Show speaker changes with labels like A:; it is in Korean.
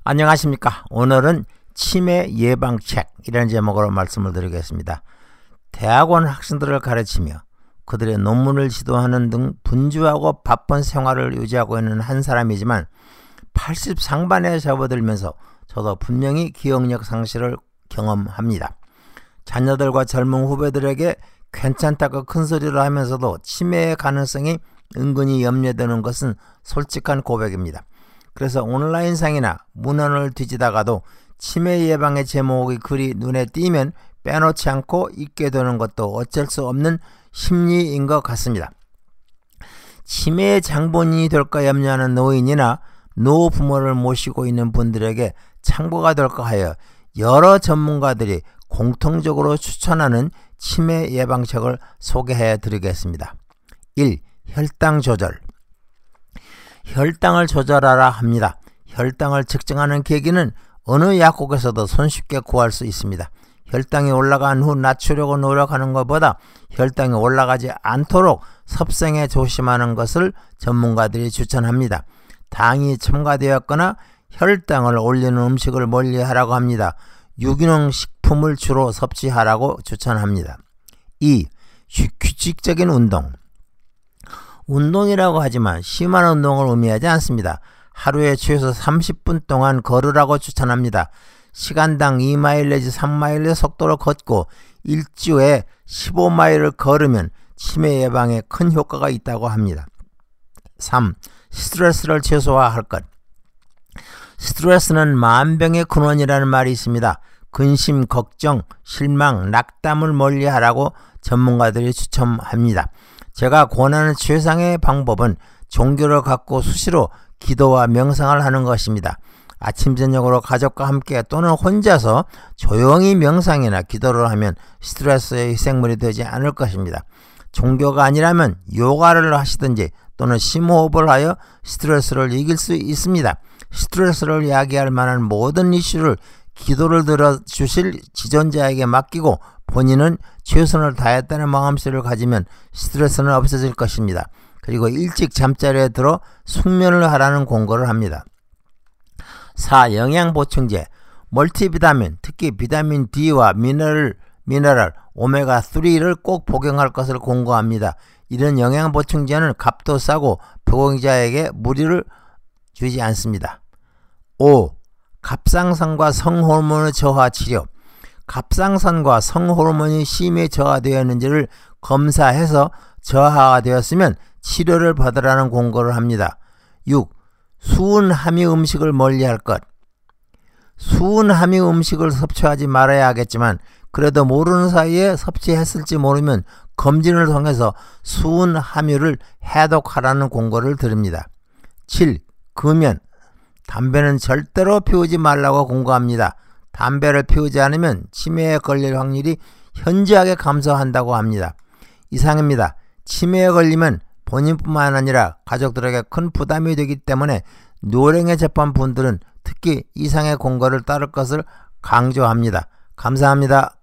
A: 안녕하십니까. 오늘은 치매 예방책이라는 제목으로 말씀을 드리겠습니다. 대학원 학생들을 가르치며 그들의 논문을 지도하는 등 분주하고 바쁜 생활을 유지하고 있는 한 사람이지만 80 상반에 접어들면서 저도 분명히 기억력 상실을 경험합니다. 자녀들과 젊은 후배들에게 괜찮다고 큰소리를 하면서도 치매의 가능성이 은근히 염려되는 것은 솔직한 고백입니다. 그래서 온라인상이나 문헌을 뒤지다가도 치매 예방의 제목의 글이 눈에 띄면 빼놓지 않고 읽게 되는 것도 어쩔 수 없는 심리인 것 같습니다. 치매의 장본인이 될까 염려하는 노인이나 노부모를 모시고 있는 분들에게 참고가 될까 하여 여러 전문가들이 공통적으로 추천하는 치매 예방책을 소개해 드리겠습니다. 1. 혈당 조절. 혈당을 조절하라 합니다. 혈당을 측정하는 계기는 어느 약국에서도 손쉽게 구할 수 있습니다. 혈당이 올라간 후 낮추려고 노력하는 것보다 혈당이 올라가지 않도록 섭생에 조심하는 것을 전문가들이 추천합니다. 당이 첨가되었거나 혈당을 올리는 음식을 멀리하라고 합니다. 유기농 식품을 주로 섭취하라고 추천합니다. 2. 규칙적인 운동. 운동이라고 하지만 심한 운동을 의미하지 않습니다. 하루에 최소 30분 동안 걸으라고 추천합니다. 시간당 2마일 내지 3마일의 속도로 걷고 일주에 15마일을 걸으면 치매 예방에 큰 효과가 있다고 합니다. 3. 스트레스를 최소화할 것. 스트레스는 만병의 근원이라는 말이 있습니다. 근심, 걱정, 실망, 낙담을 멀리하라고 전문가들이 추천합니다. 제가 권하는 최상의 방법은 종교를 갖고 수시로 기도와 명상을 하는 것입니다. 아침 저녁으로 가족과 함께 또는 혼자서 조용히 명상이나 기도를 하면 스트레스의 희생물이 되지 않을 것입니다. 종교가 아니라면 요가를 하시든지 또는 심호흡을 하여 스트레스를 이길 수 있습니다. 스트레스를 야기할 만한 모든 이슈를 기도를 들어주실 지존자에게 맡기고 본인은 최선을 다했다는 마음씨를 가지면 스트레스는 없어질 것입니다. 그리고 일찍 잠자리에 들어 숙면을 하라는 공고를 합니다. 4. 영양보충제. 멀티비타민, 특히 비타민 D와 미네랄 오메가3를 꼭 복용할 것을 공고합니다. 이런 영양보충제는 값도 싸고 복용자에게 무리를 주지 않습니다. 5. 갑상선과 성호르몬의 저하 치료. 갑상선과 성호르몬이 심히 저하되었는지를 검사해서 저하가 되었으면 치료를 받으라는 공고를 합니다. 6. 수은 함유 음식을 멀리할 것. 수은 함유 음식을 섭취하지 말아야 하겠지만 그래도 모르는 사이에 섭취했을지 모르면 검진을 통해서 수은 함유를 해독하라는 공고를 드립니다. 7. 금연. 담배는 절대로 피우지 말라고 공고합니다. 담배를 피우지 않으면 치매에 걸릴 확률이 현저하게 감소한다고 합니다. 이상입니다. 치매에 걸리면 본인뿐만 아니라 가족들에게 큰 부담이 되기 때문에 노령에 접한 분들은 특히 이상의 공고를 따를 것을 강조합니다. 감사합니다.